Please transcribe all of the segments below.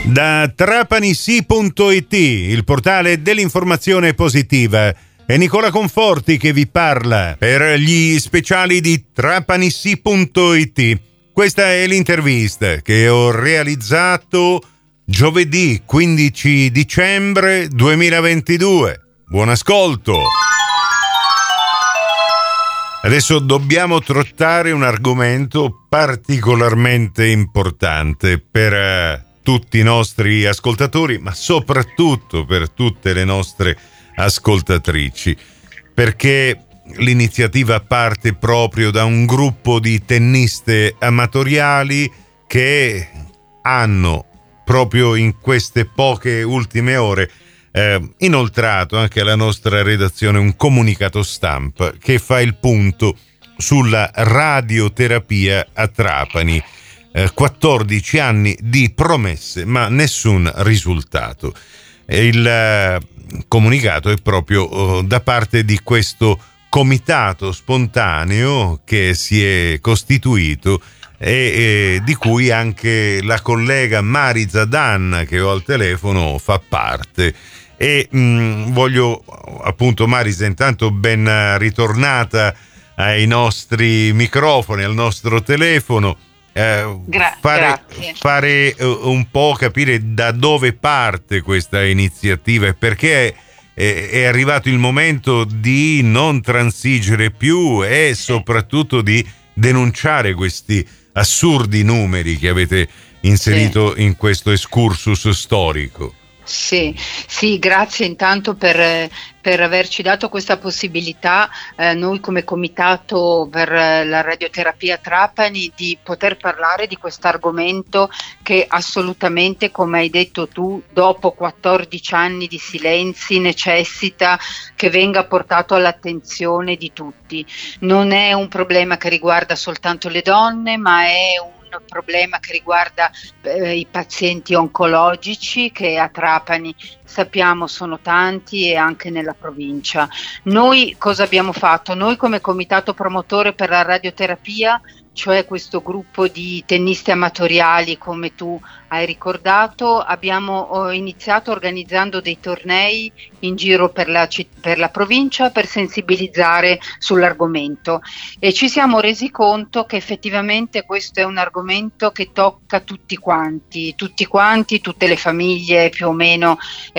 Da trapanisi.it, il portale dell'informazione positiva, è Nicola Conforti che vi parla per gli speciali di trapanisi.it. Questa è l'intervista che ho realizzato giovedì 15 dicembre 2022. Buon ascolto! Adesso dobbiamo trattare un argomento particolarmente importante per tutti i nostri ascoltatori, ma soprattutto per tutte le nostre ascoltatrici, perché l'iniziativa parte proprio da un gruppo di tenniste amatoriali che hanno proprio in queste poche ultime ore inoltrato anche alla nostra redazione un comunicato stampa che fa il punto sulla radioterapia a Trapani. 14 anni di promesse ma nessun risultato. Il comunicato è proprio da parte di questo comitato spontaneo che si è costituito e di cui anche la collega Mariza Danna, che ho al telefono, fa parte. E voglio appunto, Mariza, intanto ben ritornata ai nostri microfoni, al nostro telefono. Fare un po' capire da dove parte questa iniziativa e perché è arrivato il momento di non transigere più e soprattutto di denunciare questi assurdi numeri che avete inserito in questo excursus storico. Sì, grazie intanto per averci dato questa possibilità, noi come comitato per la radioterapia Trapani, di poter parlare di questo argomento che assolutamente, come hai detto tu, dopo 14 anni di silenzi necessita che venga portato all'attenzione di tutti. Non è un problema che riguarda soltanto le donne, ma è un problema che riguarda i pazienti oncologici, che a Trapani sappiamo sono tanti, e anche nella provincia. Noi cosa abbiamo fatto? Noi come comitato promotore per la radioterapia, cioè questo gruppo di tennisti amatoriali, come tu hai ricordato, abbiamo iniziato organizzando dei tornei in giro per la provincia per sensibilizzare sull'argomento, e ci siamo resi conto che effettivamente questo è un argomento che tocca tutti quanti, tutte le famiglie più o meno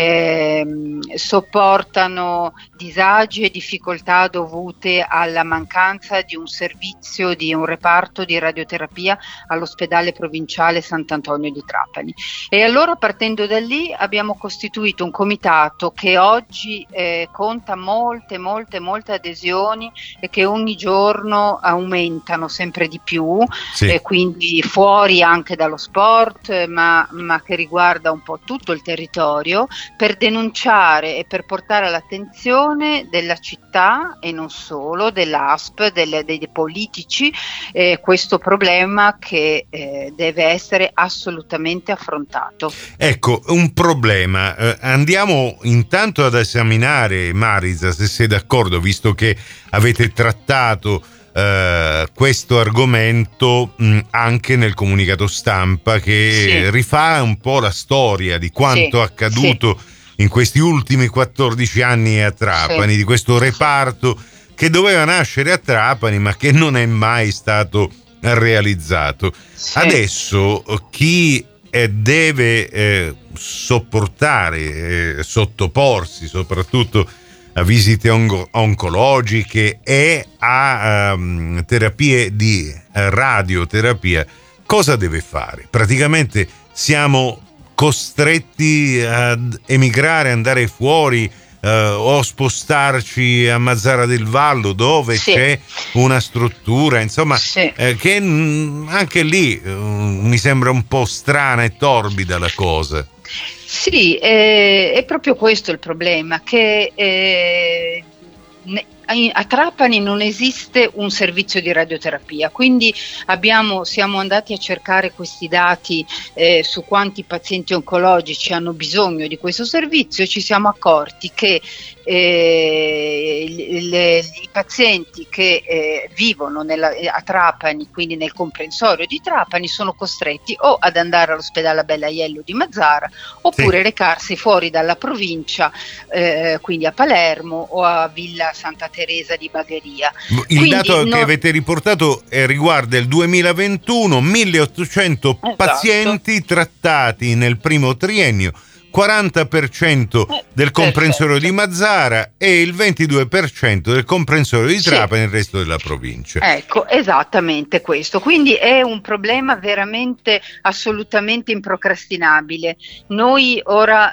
sopportano disagi e difficoltà dovute alla mancanza di un servizio, di un reparto di radioterapia all'ospedale provinciale Sant'Antonio di Trapani. E allora, partendo da lì, abbiamo costituito un comitato che oggi conta molte adesioni e che ogni giorno aumentano sempre di più, quindi fuori anche dallo sport, ma che riguarda un po' tutto il territorio, per denunciare e per portare all'attenzione della città e non solo, dell'ASP, dei politici, questo problema che deve essere assolutamente affrontato. Ecco, un problema. Andiamo intanto ad esaminare, Mariza, se sei d'accordo, visto che avete trattato questo argomento anche nel comunicato stampa che rifà un po' la storia di quanto accaduto in questi ultimi 14 anni a Trapani, di questo reparto che doveva nascere a Trapani ma che non è mai stato realizzato. Adesso chi deve sopportare, sottoporsi soprattutto a visite oncologiche e a terapie di radioterapia, cosa deve fare? Praticamente siamo costretti ad emigrare, andare fuori, o spostarci a Mazara del Vallo, dove c'è una struttura, insomma, che anche lì mi sembra un po' strana e torbida la cosa. Sì, è proprio questo il problema, che a Trapani non esiste un servizio di radioterapia, quindi siamo andati a cercare questi dati su quanti pazienti oncologici hanno bisogno di questo servizio e ci siamo accorti che i pazienti che vivono a Trapani, quindi nel comprensorio di Trapani, sono costretti o ad andare all'ospedale Bella Aiello di Mazara oppure recarsi fuori dalla provincia, quindi a Palermo o a Villa Santa Teresa di Bagheria. Il dato che avete riportato riguarda il 2021, 1800 pazienti trattati nel primo triennio, 40% del comprensorio di Mazara e il 22% del comprensorio di Trapani nel resto della provincia. Ecco, esattamente questo. Quindi è un problema veramente assolutamente improcrastinabile. Noi ora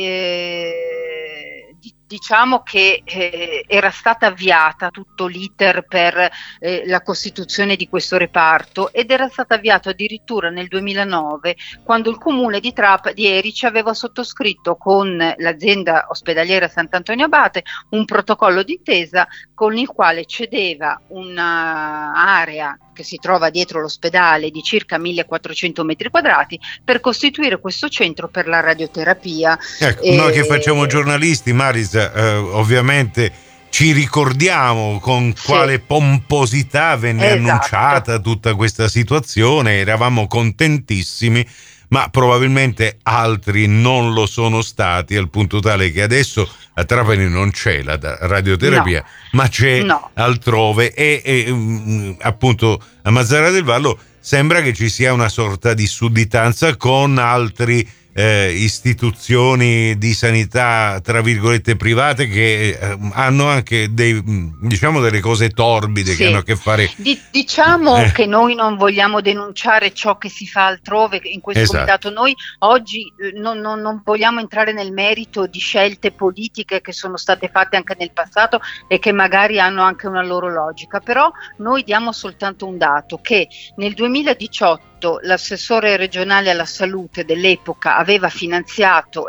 diciamo che era stata avviata tutto l'iter per la costituzione di questo reparto ed era stato avviato addirittura nel 2009, quando il comune di Erice aveva sottoscritto con l'azienda ospedaliera Sant'Antonio Abate un protocollo d'intesa con il quale cedeva un'area che si trova dietro l'ospedale di circa 1400 metri quadrati per costituire questo centro per la radioterapia. Ecco, noi che facciamo giornalisti, Marisa, ovviamente ci ricordiamo con quale pomposità venne annunciata tutta questa situazione, eravamo contentissimi, ma probabilmente altri non lo sono stati, al punto tale che adesso a Trapani non c'è la radioterapia, ma c'è altrove e appunto a Mazara del Vallo sembra che ci sia una sorta di sudditanza con altri istituzioni di sanità tra virgolette private che hanno anche delle cose torbide che hanno a che fare. Diciamo che noi non vogliamo denunciare ciò che si fa altrove in questo comitato. Noi oggi non vogliamo entrare nel merito di scelte politiche che sono state fatte anche nel passato e che magari hanno anche una loro logica, però noi diamo soltanto un dato, che nel 2018 l'assessore regionale alla salute dell'epoca aveva finanziato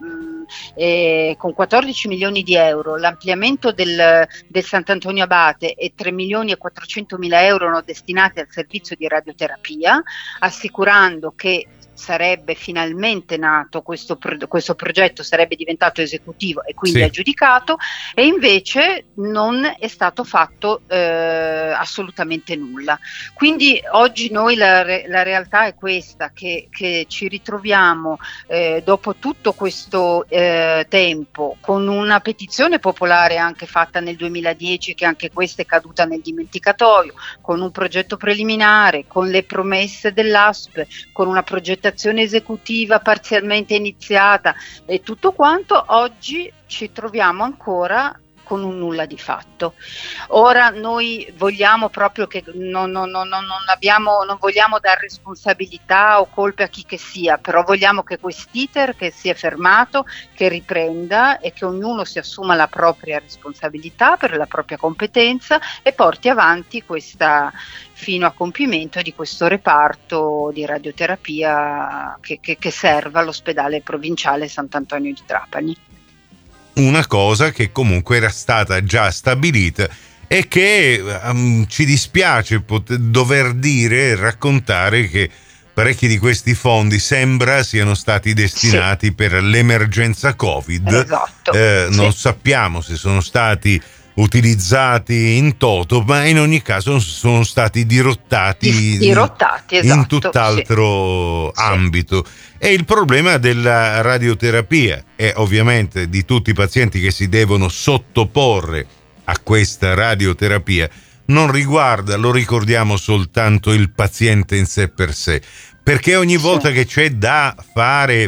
con 14 milioni di euro l'ampliamento del Sant'Antonio Abate e 3 milioni e 400 mila euro erano destinati al servizio di radioterapia, assicurando che sarebbe finalmente nato questo progetto, sarebbe diventato esecutivo e quindi aggiudicato, e invece non è stato fatto assolutamente nulla. Quindi oggi noi la realtà è questa, che ci ritroviamo dopo tutto questo tempo con una petizione popolare anche fatta nel 2010, che anche questa è caduta nel dimenticatoio, con un progetto preliminare, con le promesse dell'ASP, con una progettazione esecutiva parzialmente iniziata e tutto quanto. Oggi ci troviamo ancora con un nulla di fatto. Ora noi vogliamo proprio che non vogliamo dare responsabilità o colpe a chi che sia, però vogliamo che quest'iter che si è fermato, che riprenda e che ognuno si assuma la propria responsabilità per la propria competenza e porti avanti questa fino a compimento di questo reparto di radioterapia che serva all'ospedale provinciale Sant'Antonio di Trapani. Una cosa che comunque era stata già stabilita e che ci dispiace dover dire e raccontare che parecchi di questi fondi sembra siano stati destinati per l'emergenza Covid. Non sappiamo se sono stati utilizzati in toto, ma in ogni caso sono stati dirottati in tutt'altro ambito. E il problema della radioterapia e ovviamente di tutti i pazienti che si devono sottoporre a questa radioterapia non riguarda, lo ricordiamo, soltanto il paziente in sé per sé, perché ogni volta che c'è da fare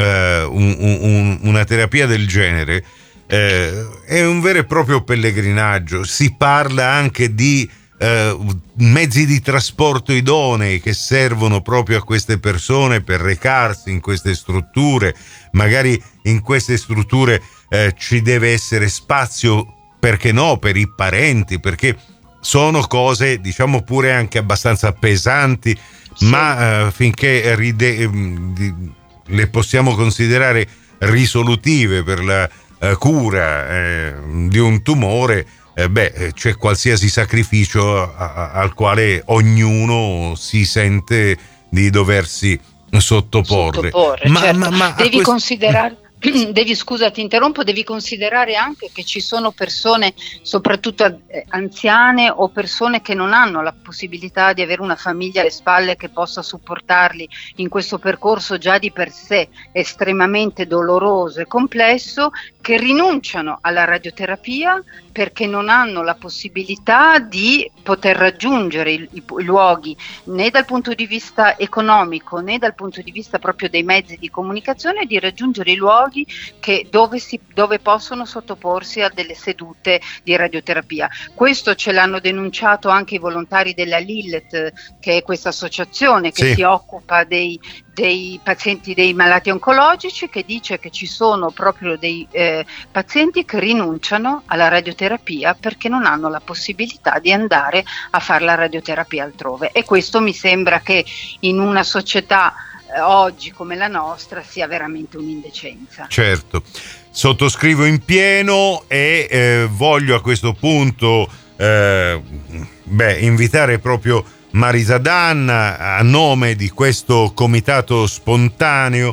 una terapia del genere è un vero e proprio pellegrinaggio. Si parla anche di mezzi di trasporto idonei che servono proprio a queste persone per recarsi in queste strutture. Magari in queste strutture ci deve essere spazio, perché no, per i parenti, perché sono cose, diciamo, pure anche abbastanza pesanti, ma finché le possiamo considerare risolutive per la cura di un tumore, c'è qualsiasi sacrificio al quale ognuno si sente di doversi sottoporre. Ma devi considerare. Scusa, ti interrompo, devi considerare anche che ci sono persone, soprattutto anziane o persone che non hanno la possibilità di avere una famiglia alle spalle che possa supportarli in questo percorso già di per sé estremamente doloroso e complesso, che rinunciano alla radioterapia perché non hanno la possibilità di poter raggiungere i luoghi né dal punto di vista economico né dal punto di vista proprio dei mezzi di comunicazione, di raggiungere i luoghi dove possono sottoporsi a delle sedute di radioterapia. Questo ce l'hanno denunciato anche i volontari della Lillet, che è questa associazione che si occupa dei pazienti, dei malati oncologici, che dice che ci sono proprio dei pazienti che rinunciano alla radioterapia perché non hanno la possibilità di andare a fare la radioterapia altrove, e questo mi sembra che in una società oggi come la nostra sia veramente un'indecenza. Certo, sottoscrivo in pieno e voglio a questo punto invitare proprio Marisa D'Anna a nome di questo comitato spontaneo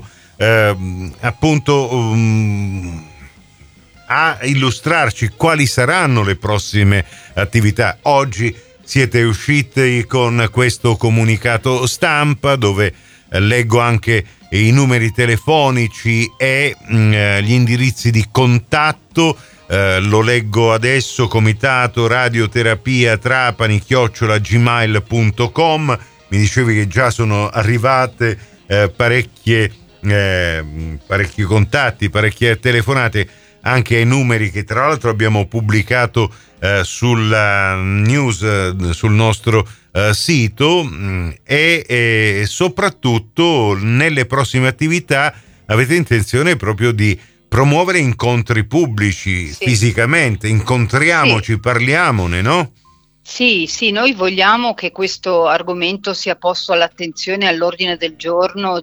a illustrarci quali saranno le prossime attività. Oggi siete usciti con questo comunicato stampa dove leggo anche i numeri telefonici e gli indirizzi di contatto. Lo leggo adesso: comitato radioterapia Trapani @gmail.com. Mi dicevi che già sono arrivate parecchi contatti, parecchie telefonate anche ai numeri che tra l'altro abbiamo pubblicato sulla news sul nostro sito, e soprattutto nelle prossime attività avete intenzione proprio di promuovere incontri pubblici fisicamente. Incontriamoci, parliamone, no? Sì, noi vogliamo che questo argomento sia posto all'attenzione e all'ordine del giorno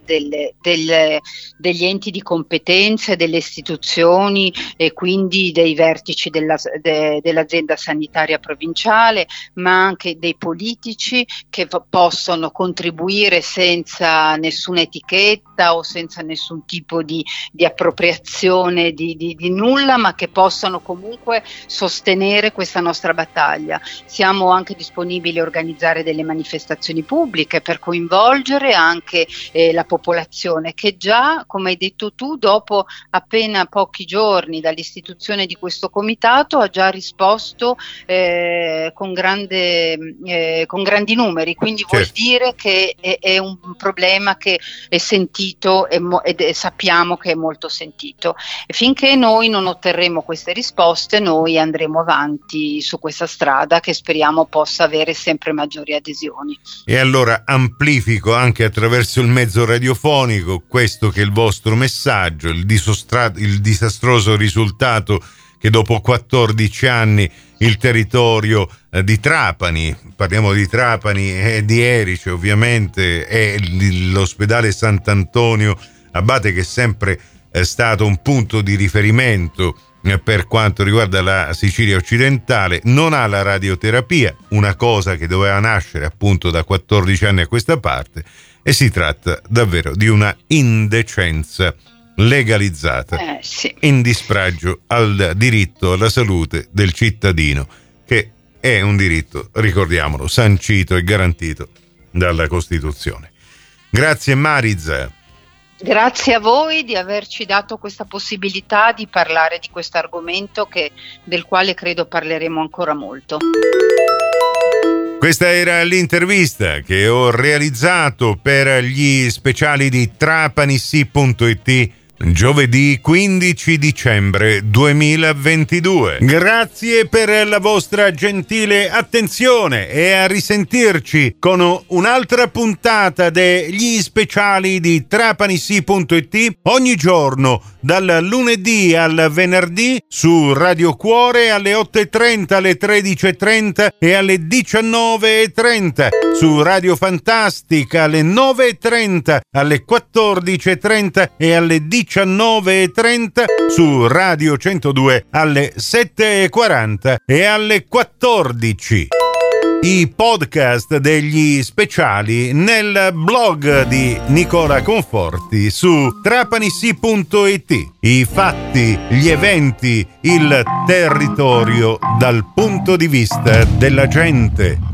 degli enti di competenza, delle istituzioni e quindi dei vertici dell'azienda sanitaria provinciale, ma anche dei politici che possono contribuire senza nessuna etichetta o senza nessun tipo di appropriazione di nulla, ma che possano comunque sostenere questa nostra battaglia. Siamo anche disponibili a organizzare delle manifestazioni pubbliche per coinvolgere anche la popolazione, che già, come hai detto tu, dopo appena pochi giorni dall'istituzione di questo comitato ha già risposto con grandi numeri, quindi vuol dire che è un problema che è sentito ed sappiamo che è molto sentito, e finché noi non otterremo queste risposte noi andremo avanti su questa strada che speriamo possa avere sempre maggiori adesioni. E allora amplifico anche attraverso il mezzo radiofonico questo che è il vostro messaggio: il disastroso risultato che dopo 14 anni il territorio di Trapani, parliamo di Trapani e di Erice ovviamente, e l'ospedale Sant'Antonio Abate, che è sempre stato un punto di riferimento per quanto riguarda la Sicilia occidentale, non ha la radioterapia, una cosa che doveva nascere appunto da 14 anni a questa parte, e si tratta davvero di una indecenza legalizzata in dispragio al diritto alla salute del cittadino, che è un diritto, ricordiamolo, sancito e garantito dalla Costituzione. Grazie Marisa. Grazie a voi di averci dato questa possibilità di parlare di questo argomento del quale credo parleremo ancora molto. Questa era l'intervista che ho realizzato per gli speciali di TrapaniSì.it giovedì 15 dicembre 2022. Grazie per la vostra gentile attenzione e a risentirci con un'altra puntata degli speciali di TrapaniSì.it ogni giorno dal lunedì al venerdì su Radio Cuore alle 8:30, alle 13:30 e alle 19:30, su Radio Fantastica alle 9:30, alle 14:30 e alle 19:30. 19:30, su Radio 102 alle 7:40 e alle 14. I podcast degli speciali nel blog di Nicola Conforti su trapanissi.it. I fatti, gli eventi, il territorio dal punto di vista della gente.